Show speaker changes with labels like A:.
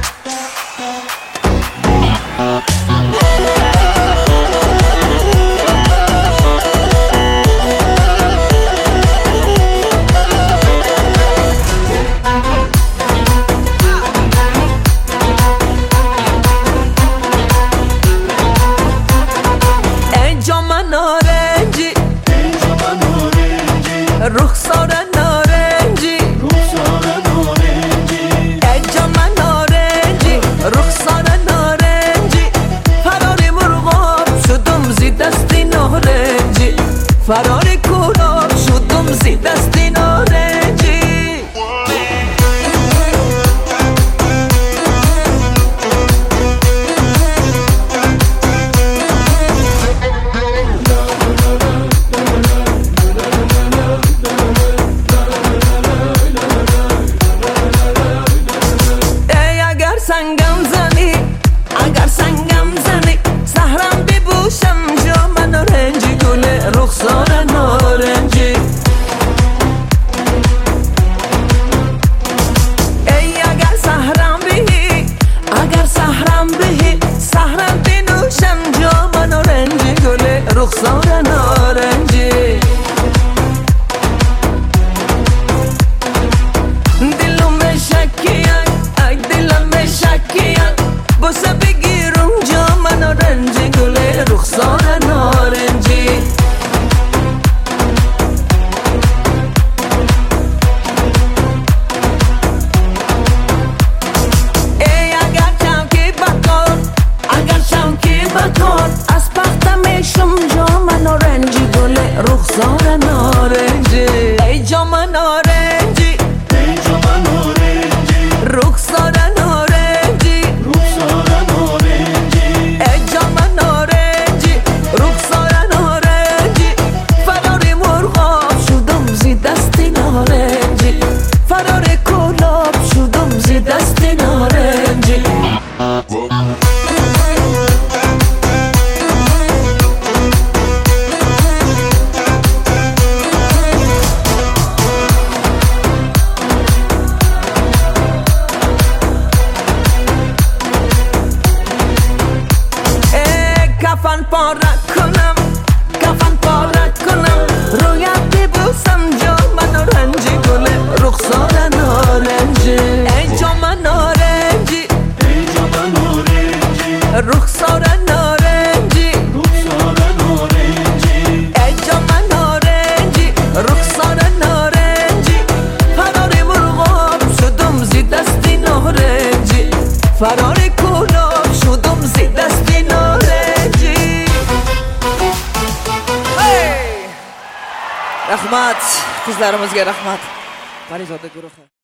A: رخسار نارنجی اجام نارنجی رخسار نارنجی فراری مرغاب شدم زی دستی نارنجی فراری کلاب شدم زی دستی نارنجی اگر سنگم زنی سهرم ببوشم جام نارنجی گل رخسار نارنجی ای اگر سهرم بهی سهرم بنوشم جام نارنجی گل رخسار نارنجی دلم شکیه ای دلم شکیه بوسه بگیرم جام نارنجی گل رخسار نارنجی ای اگر شمکی بکن از پختم میشم جام نارنجی گل رخسار نارنجی ای جام نارنجی رخسار نارنجی فرار کلاب شدم زی دستی نارنجی کفن پاره کنم رویت ببوسم جام نارنجی گل رخسار نارنجی ای جام نارنجی رخسار نارنجی ای جام نارنجی رخسار نارنجی فراری مرغاب شدم زی دستی نارنجی فراری کلاب شدم زی دستی نارنجی رحمت قizlarimizga rahmat. Farizode guruhi